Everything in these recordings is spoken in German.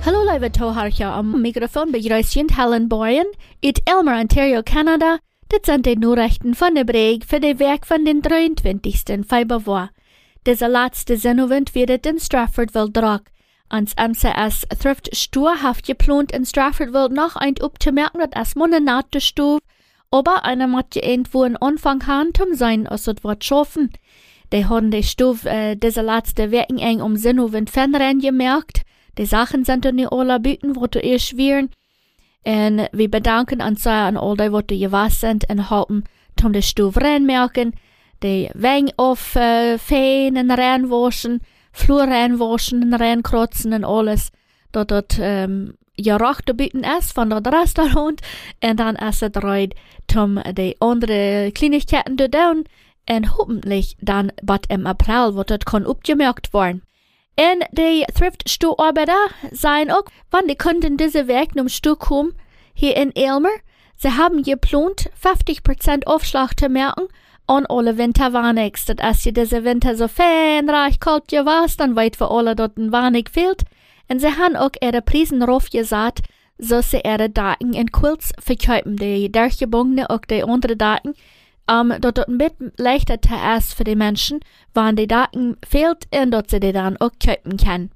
Hallo lieve toehoorder, am microfoon begrüßt Helen Boyen uit Elmer, Ontario, Canada. Dit zijn de Nachrichten van de Break voor de week van den 23. Februar. Deze laatste zennovend wird het in Straffordville drag. Ans MCS trifft sturhaft geplant in Straffordville noch ein upzumerken, dat as monenate Stuf, aber einer matje irgendwo einen Anfang haben, sein, als het wat schaffen. Die haben die Stuf diese letzte Wochen eng zennovend fernrennen gemerkt. Die Sachen sind nicht alle büten, wo du ihr schweren. Und wir bedanken uns an all die, die gewassen sind und haben, die Stuf reinmerken, die Weng auf Feen und reinwaschen, Flur reinwaschen und reinkrotzen und alles, dass das gerechte büten ist von das Restaurant und dann ist es reut, die andere Kleinigkeiten zu tun und hoffentlich dann, was im April, wird das kann abgemerkt werden. Und die Thrift-Stuarbeiter sagen auch, wann die Kunden diese Weg zum Stuhl kommen, hier in Elmer, sie haben geplant, 50% Aufschlag zu merken an alle Winterwarnigs. Das als diese Winter so feinreich kalt gewesen, dann weit für alle dort ein Warnig fehlt. Und sie haben auch ihre Preisen raufgesagt, so sie ihre Daten in Quilts verkaufen. Die Dachgebungene auch die andere Daten, dat het een beetje leichter te is voor die mensen, wanneer die Daten fehlt en dat ze die dan ook kopen kan.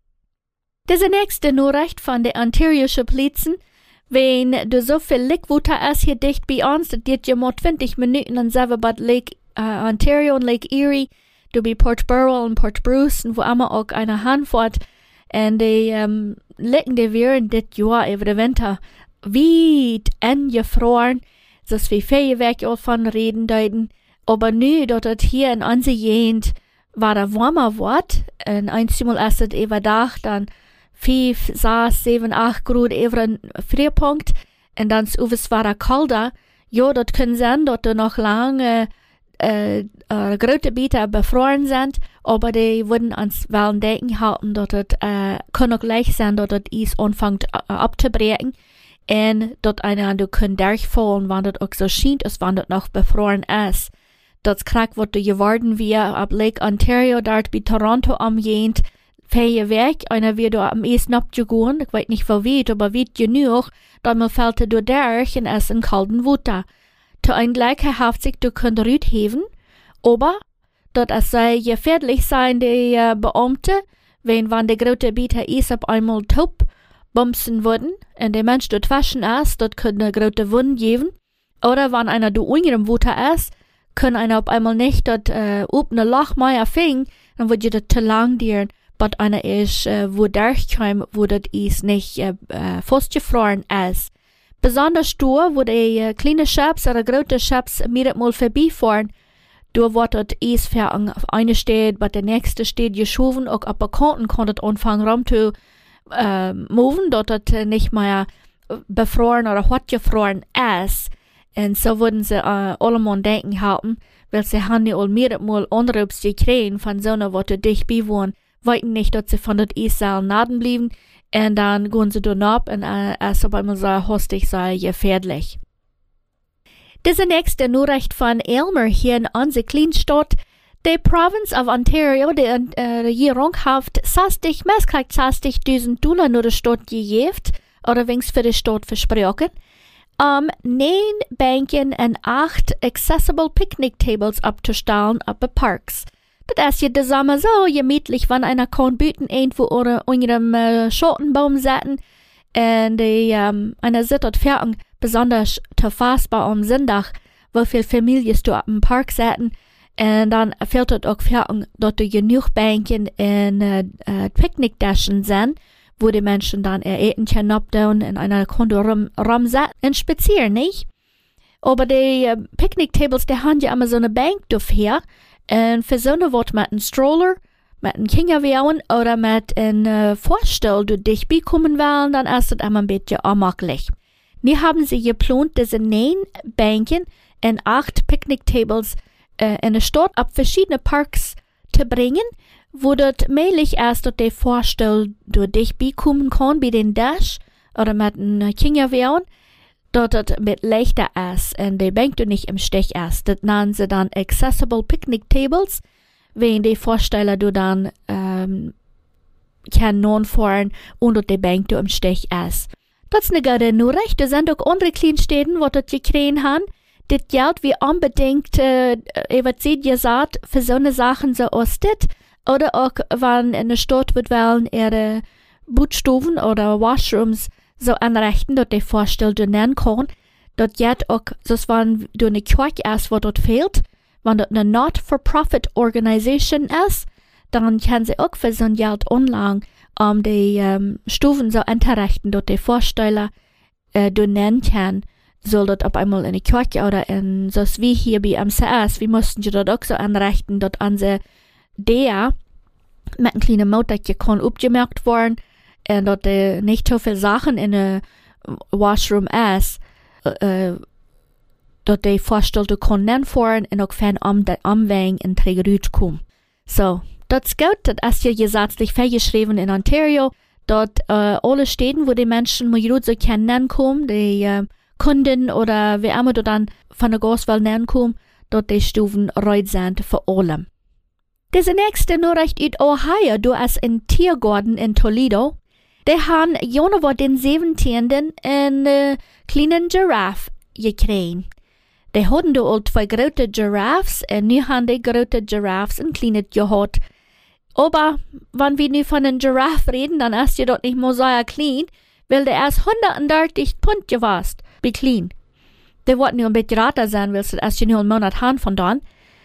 Deze nächste Nachricht van de Ontario'sche Politie, wenn du so viel Lichtwater ist hier dicht bei uns, dat geht je maar 20 Minuten en selber bei Lake Ontario en Lake Erie, du bei Port Burwell en Port Bruce en wo immer auch eine Handfahrt en die liegen die wären dit Jahr über den Winter weit eingefroren, dass wir viel weg von reden deuten, aber nu, dat het hier in onze Gegend war der warmer wordt, en einmal ist es über Dach, dann 5, 6, 7, 8 Grad über ein Frierpunkt, und dann war er kalter, ja, das kann sein, dass da noch lange große Bieter befroren sind, aber die würden uns wel denken halten, dass es kann auch gleich sein, dass das Eis anfängt abzubrechen. En dat einer du kun durchfallen, wann das auch so scheint, als wann das noch befroren ist. Das Krack wird geworden wie ab Lake Ontario, dort bei Toronto am Jent, fähige Weg, einer wird am Eis abgegangen, ich weiß nicht wie weit, aber weit genug, dann mal fällt du durch und es in kalten Wasser. Zu ein gleicher Haftig, du könnt rüt heben, aber, dat es sei gefährlich sein, die Beamte, wann der große Bieter Eis auf einmal taub, bumsen würden, und der Mensch dort waschen ist, dort können eine große Wunde geben. Oder wenn einer du ungerem Wutter ist, können einer auf einmal nicht dort eine Lachmeier fing, dann wird das zu lang dienen, bis einer ist, wo durchkommt, wo das ist nicht festgefroren ist. Besonders da, wo die kleine Schips oder große Schips mehrmals vorbeifahren, da wird das Eis auf eine steht, bei der nächste steht geschoben, auch ab der Kanten kann das anfangen rum zu moven, dat het nicht mehr befroren oder hot gefroren ist. Und so würden sie allemaal denken halten, weil sie haben ja all mehrmals Anrufs gekriegt von so einer, die dicht beiwohnen, wollten nicht, dass sie von das Eissaal naden blieben, und dann gehen sie dann ab und es auf einmal so hostig sei gefährlich. Diese nächste Nachricht von Elmer hier in unserer Kleinstadt. Die Province of Ontario, die Regierung hat 60.000 Dollar nur der Stadt gegeben, oder wenigstens für die Stadt versprochen, 9 Bänken und 8 accessible picnic tables abzustellen auf den Parks. Das ist ja der Sommer so gemütlich, wenn einer kann bieten irgendwo unter einem Schattenbaum sitzen, und einer sitzt dort fern, besonders zu fassbar am Sonntag, wo viele Familien du auf dem Park sitzen. Und dann fehlt es auch fertig, dass da genug Bänken und Picknicktaschen sind, wo die Menschen dann ihr Eten können abtun und einer Konto rumsetzen und spazieren, nicht? Aber die Picknicktables, die haben ja immer so eine Bank dafür. Und für so eine wird mit einem Stroller, mit einem Kinderwagen oder mit einem Fahrstuhl du dich bekommen wollen, dann ist es immer ein bisschen unmöglich. Wir haben sie geplant, diese 9 Bänken und 8 Picknicktables in der Stadt ab verschiedene Parks zu bringen, wo dort möglich ist, dass der Fahrstuhl durch dich bekommen kann, bei den Dash oder mit einem Kinderwagen, dass das mit leichter ist und die Bank du nicht im Stich ist. Das nennen sie dann Accessible Picnic Tables, wenn die Vorsteller du dann kann non fahren und die Bank im Stich ist. Das ist eine gute Nachricht. Da sind auch andere Kleinstädten, wo das gekriegt haben. Das Geld wie unbedingt, was sie gesagt, für so eine Sachen so austet. Oder auch, wenn eine Stadt wird wollen, ihre Bootstufen oder Washrooms so anrichten, dass die vorstellt nennen kann. Das geht auch, so wenn du eine Kirche ist, wo dort fehlt, wenn das eine Not-for-Profit-Organisation ist, dann kann sie auch für so ein Geld online die Stufen so anrichten, dass die Vorsteller du nennen kann, soll das auf einmal in der Kirche oder in so wie hier bei MCS, wir mussten ja dort auch so anrichten, dass unsere der mit einem kleinen Motorchen kann aufgemerkt werden und dass nicht so viele Sachen in der Washroom ist, dass die Vorstellte können nennen fahren und auch fan Umwegen in Trägerüt kommen. So, das ist gut, das ist ja gesetzlich festgeschrieben in Ontario, dass alle Städten, wo die Menschen mit so nennen kommen, die Kunden oder wer immer dann von der Gaswelt nennen kommen, dass die Stufen reut sind für alle. Diese nächste Nachricht aus Ohio, du hast in Tiergarten in Toledo, die haben Januar den 17. eine kleine Giraffe gekriegt. Die hatten da auch 2 große Giraffes und nu haben die große Giraffes ein kleines gehabt. Aber wenn wir nu von einer Giraffe reden, dann ist die dort nicht mehr so klein, weil der erst 130 Pfund gewast, wie klein. Die wollten nur ein bisschen rater sein, weil sie erst nur einen Monat haben von dann.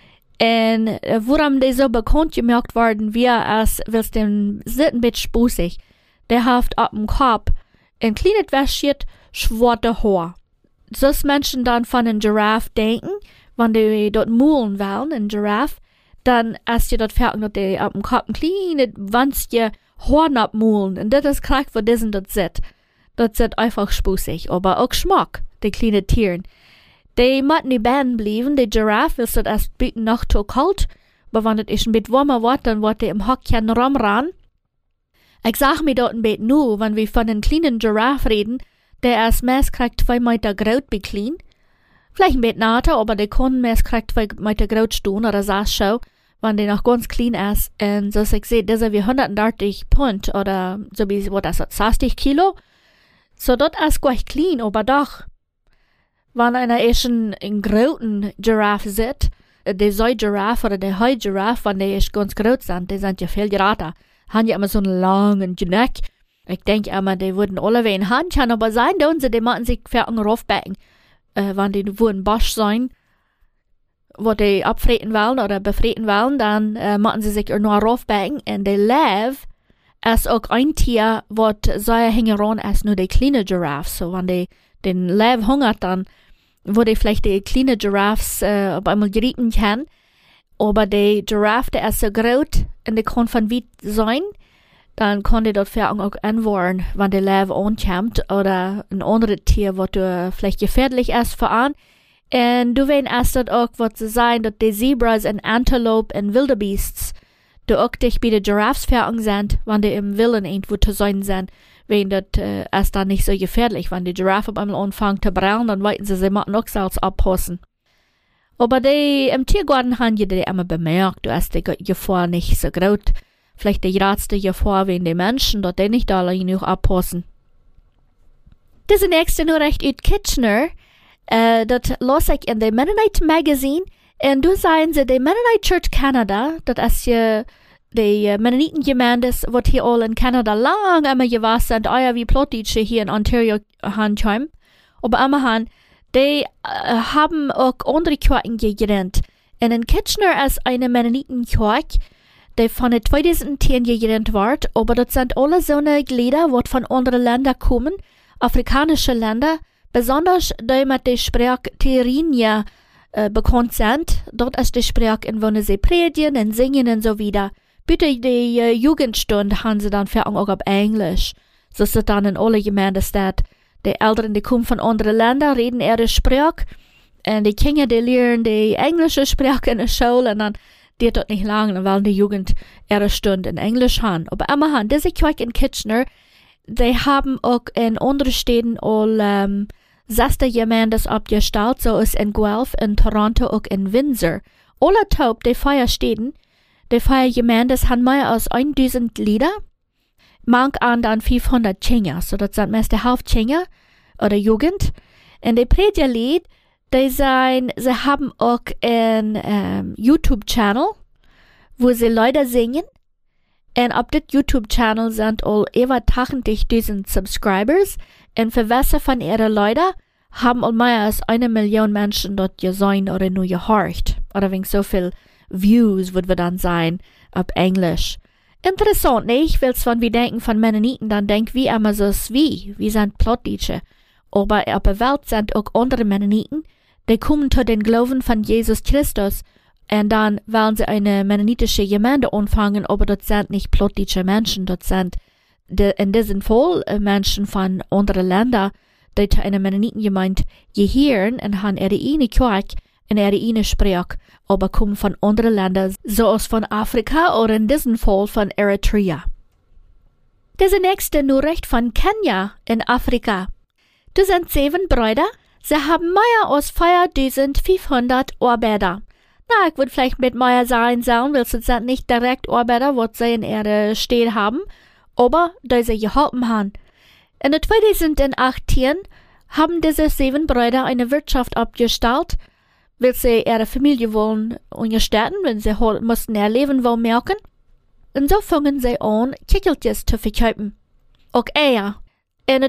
Und warum die so bekannt gemerkt worden, weil es den sind ein bisschen spußig. Der hat auf dem Kopf ein kleines Wäschchen, schwarze Haar. So Menschen dann von einer Giraffe denken, wenn die dort mulen wollen, eine Giraffe, dann ist die dort fertig, dass die auf dem Kopf ein kleines Wandchen Horn abmulen. Und das ist gleich, wo diesen dort sitzt. Das ist einfach spußig, aber auch Geschmack, die kleinen Tieren. Die müssen nicht bleiben bleiben, die Giraffe ist das erst bieten noch zu kalt, aber wenn es ein bisschen warmer wird, dann wird die im Hockchen rumran. Ich sag mir dort ein bisschen nur, wenn wir von einem kleinen Giraffe reden, der erst meist kriegt 2 Meter groß wie klein. Vielleicht ein bisschen nater, aber der kann meist kriegt 2 Meter groß stehen oder so schon, wenn der noch ganz klein ist. Und so ich sehe, das ist wie 130 Pfund oder so wie, was das ist, 60 Kilo. So das ist gleich klein, aber doch. Wenn einer einen großen Giraffe sieht, der Säugiraffe oder der Heugiraffe, wenn die ganz groß sind, die sind ja viel gerater. Haben ja immer so einen langen Neck. Ich denke immer, die würden alle wie in Hand haben, aber sein tun sie, die machen sich für einen raufbecken. Wenn die wo ein Bosch sein, wo die abfreten wollen oder befreten wollen, dann machen sie sich nur raufbecken. Und der Löwe ist auch ein Tier, was so hängeran ist, nur die kleine Giraffe. So, wenn die den Löwe hungert, dann wo die vielleicht die kleine Giraffes auf einmal gerieten kann. Aber die Giraffe, der ist so groß und die kann von weit sein, dann kann die dort vielleicht auch anwaren, wenn der Löwe ankommt oder ein anderes Tier, was vielleicht gefährlich ist für einen. Und du weißt erst dort auch, was zu sein, dass die Zebras und Antelope und Wildebeests, die auch dich bei den Giraffes fertig sind, wenn die im Willen irgendwo zu sein sind, wenn das ist dann nicht so gefährlich. Wenn die Giraffe einmal anfangen zu brauchen, dann weiten sie müssen auch selbst abpassen. Aber die im Tiergarten haben die immer bemerkt, du hast die Gefahr nicht so groß. Vielleicht die größte Gefahr wie die Menschen, dass die nicht alle genug abpassen. Diese nächste Nachricht aus Kitchener, das las ich in der Mennonite Magazine, und du sagen sie, die Mennonite Church Canada, das ist ja die Mennonitengemeinde, was hier all in Kanada lang immer gewesen sind, euer wie Plottische hier in Ontario haben, aber immer haben, die haben auch andere Kirchen gegründet. Und in Kitchener ist eine Mennonitenkirche, die von 2010 gegründet wird, aber das sind alle so eine Glieder, die von anderen Ländern kommen, afrikanische Länder, besonders die mit der Sprache Terinia bekannt sind. Dort ist die Sprache, in wo sie predigen und singen und so wieder. Bitte die Jugendstunde haben sie dann für auch auf Englisch. So ist es dann in alle Gemeinden steht. Die Eltern, die kommen von anderen Ländern, reden ihre Sprache. Und die Kinder, die lernen die englische Sprache in der Schule. Und dann geht das nicht lang, weil die Jugend ihre Stunde in Englisch haben. Aber immer haben diese Kirche in Kitchener, die haben auch in anderen Städten all 6 Gemeinden abgestellt. So ist in Guelph, in Toronto, auch in Windsor. Alle taub, die 4 Städten, die 4 Gemeinden haben mehr als 1000 Lieder. manch an dann 500 Kinder, so das sind meist der Hauptkinder oder Jugend. Und die Predigerlied, sie haben auch einen YouTube-Channel, wo sie Leute singen. Und auf dem YouTube-Channel sind all über 80.000 Subscribers. Und für welche von ihren Leuten haben all mehr als 1 Million Menschen dort gesehen oder nur gehört. Oder wegen so viel Views, würde wir dann sein, auf Englisch. Interessant, nicht? Weil wenn wir denken von Mennoniten, dann denken wir immer so wie sind Plattdeutsche. Aber auf der Welt sind auch andere Mennoniten, die kommen zu den Glauben von Jesus Christus. Und dann wollen sie eine mennonitische Gemeinde anfangen, aber dort sind nicht plattdeutsche Menschen, dort sind in diesem Fall Menschen von anderen Ländern, die zu einer Mennonitengemeinde gehören und haben ihre eigene Kirche und ihre eigene Sprache, aber kommen von anderen Ländern, so als von Afrika oder in diesem Fall von Eritrea. Diese nächste Nachricht von Kenia in Afrika. Das sind 7 Brüder, sie haben mehr als 4.500 Arbeiter. Na, ich würde vielleicht mit mehr sagen, weil sie sind nicht direkt Arbeiter, was sie in ihrer Städte haben, aber die sie geholfen haben. In 2018 haben diese 7 Brüder eine Wirtschaft abgestellt, weil sie ihre Familie wollen unterstützen, wenn sie mussten ihr Leben wohl merken. Und so fangen sie an, Kickeltjes zu verkaufen. Auch Eier. In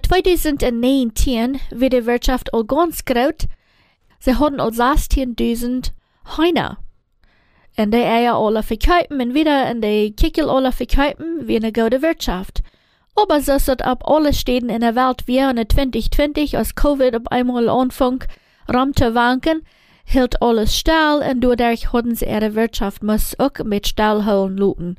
2019 wird die Wirtschaft all ganz groß. Sie hatten all 16.000 Hühner. Und die Eier alle verkaufen und wieder in die Kickel alle verkaufen wie eine gute Wirtschaft. Aber so ist ab alle Städten in der Welt während 2020, als Covid auf einmal anfing, zu wanken, hielt alles still und dadurch hatten sie ihre Wirtschaft muss auch mit Stillholen looten.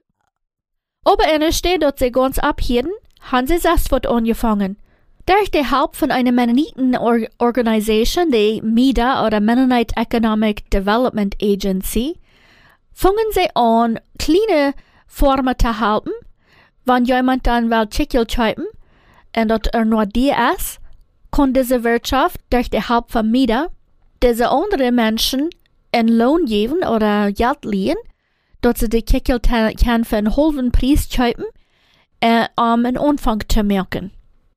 Aber in der Stadt, dort sie ganz abhielten, haben sie selbst was angefangen. Durch die Hilfe von einer Mennoniten-Organisation, die MEDA oder Mennonite Economic Development Agency, fangen sie an, kleine Formen zu halten. Wenn jemand dann will Chicken kaufen und dort nur die ist, kann diese Wirtschaft durch die Hilfe von MEDA diese anderen Menschen einen Lohn geben oder Geld leihen, dort sie die Chicken kann für einen halben Preis kaufen, einen Anfang zu merken.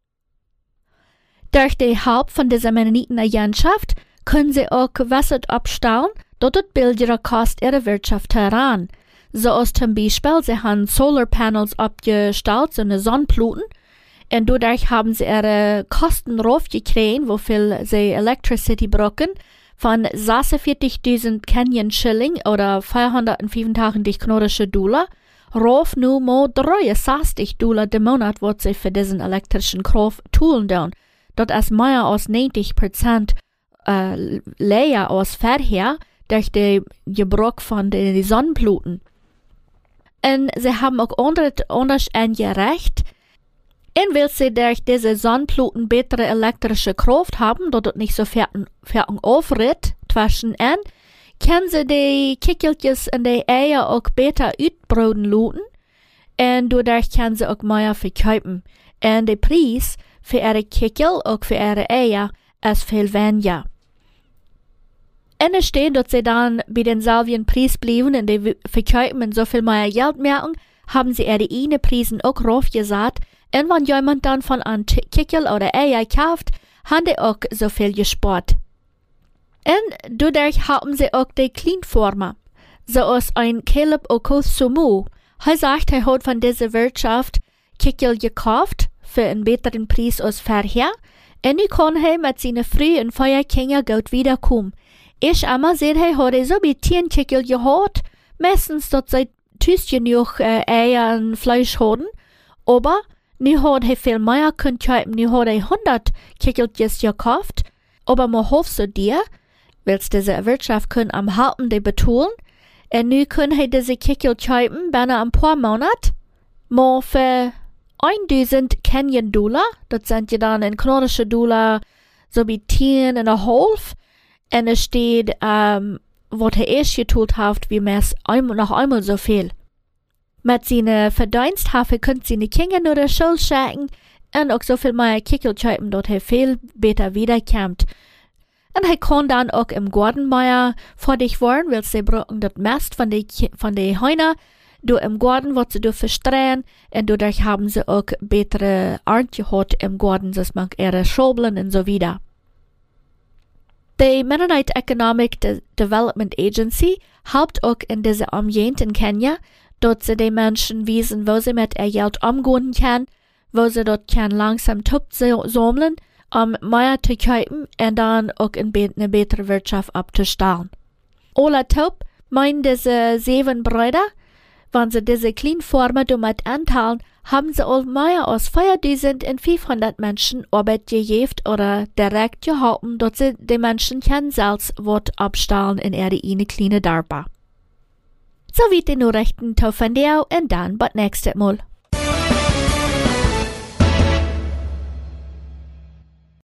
Durch die Hilfe von dieser Mennoniten-Agenschaft können sie auch Wasser abstellen, dort das billigere kostet ihre Wirtschaft heran. So als zum Beispiel, sie haben Solarpanels abgestellt, so eine Sonnenpluten, und dadurch haben sie ihre Kosten raufgekriegt, wo viel sie Electricity brauchen, von 46.000 Kenyan Schilling oder 485 kanadische Dollar, rauf nur mal $63 im Monat, was sie für diesen elektrischen Kraft tun tun. Das ist mehr als 90% leer als vorher durch den Gebrauch von den Sonnenpluten. Und sie haben auch anders angerecht, und weil sie durch diese Sonnenpluten bessere elektrische Kraft haben, dort nicht so fertig aufritt zwischen an, können sie die Kickeltjes und die Eier auch besser ausbraten lassen, und dadurch können sie auch mehr verkaufen. Und der Preis für ihre Kickel, auch für ihre Eier, ist viel weniger. Und es steht, dass sie dann bei den selben Preis bleiben und die verkaufen und so viel mehr Geld merken, haben sie ihre eigenen Preise auch raufgesagt. Und wenn jemand dann von einem Kickel oder Eier kauft, haben die auch so viel gespart. Und dadurch haben sie auch die Kleinformen. So als ein Caleb Okosumu. Er sagt, er hat von dieser Wirtschaft Kickel gekauft für einen besseren Preis als vorher. Und nu kann er mit seinen Früh- und 4 Kindern gut wiederkommen. Ich einmal sehe, er hat so wie 10 Kickel gehabt, meistens dort sie tüß genug Eier und Fleisch hatten, aber nu hat er viel mehr können kaufen, nu hat er 100 Kickeltjes gekauft, aber man hofft so dir, weil diese Wirtschaft können am Halten die betonen, und nu können er diese Kickel kaufen, binnen ein paar Monate, mal für 1.000 Kenyan Dollar, das sind ja dann in kanadische Dollar so wie 10,5, und es steht, was er erst getut hat, wie mehr noch einmal so viel. Mit seinen Verdiensthafen könnt seine Kinder nur der Schule schicken und auch so viel mehr Kickel kaufen, dass er viel besser wiederkommt. Und er kann dann auch im Gartenmeier fertig werden, weil sie brauchen das Mast von den Hühner Door im Garten wordt ze door verstreen en doordat haben ze ook betere aard gehad im Garten, zoals man schobelen en so wieder. The Mennonite Economic Development Agency helpt ook in deze ambiente in Kenia, dat ze de mensen wiesen, wo ze met geld omgaan kan, wo ze dat kan langsam sammeln, mehr zu kaufen und dann auch eine bessere Wirtschaft abzustellen. Alle top meinen diese 7 Brüder, wenn sie diese kleinen Formen damit anteilen, haben sie all mehr als 4.500 Menschen Arbeit gegeben oder direkt geholfen, dass sie die Menschen selbst was abstellen in ihre kleine Darbe. So wie die Nachrichten von dir und dann bis nächstes Mal.